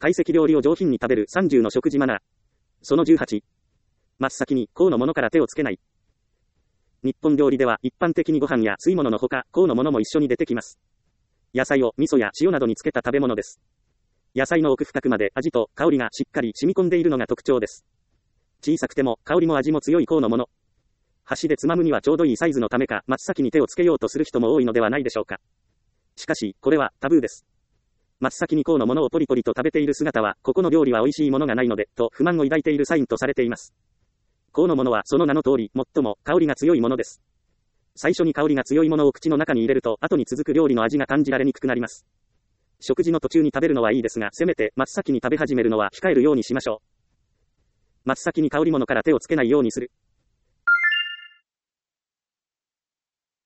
懐石料理を上品に食べる30の食事マナー。その18。真っ先に、香のものから手をつけない。日本料理では一般的にご飯や吸い物のほか、香のものも一緒に出てきます。野菜を味噌や塩などにつけた食べ物です。野菜の奥深くまで味と香りがしっかり染み込んでいるのが特徴です。小さくても香りも味も強い香のもの。箸でつまむにはちょうどいいサイズのためか、真っ先に手をつけようとする人も多いのではないでしょうか。しかし、これはタブーです。真っ先に香のものをポリポリと食べている姿は、ここの料理は美味しいものがないので、と不満を抱いているサインとされています。香のものはその名の通り、最も香りが強いものです。最初に香りが強いものを口の中に入れると、後に続く料理の味が感じられにくくなります。食事の途中に食べるのはいいですが、せめて真っ先に食べ始めるのは控えるようにしましょう。真っ先に香り物から手をつけないようにする。